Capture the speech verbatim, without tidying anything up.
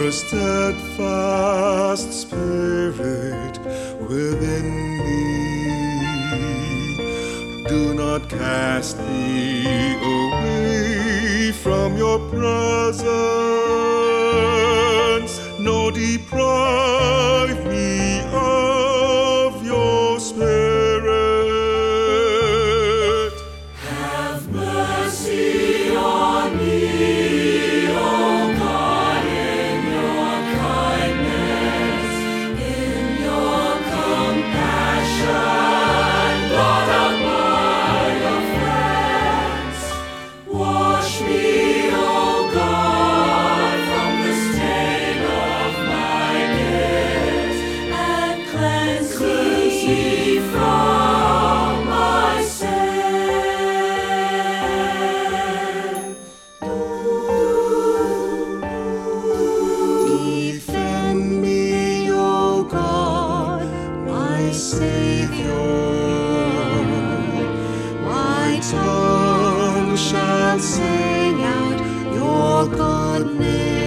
your steadfast spirit within me. Do not cast me away from your presence, nor deprive me of your spirit. Have mercy on me, O God, in your kindness, in your compassion, blot out my offense. Wash me, O God, from the stain of my guilt, and cleanse me from my sin. Defend me, O God, my Savior. My tongue shall sing out your goodness.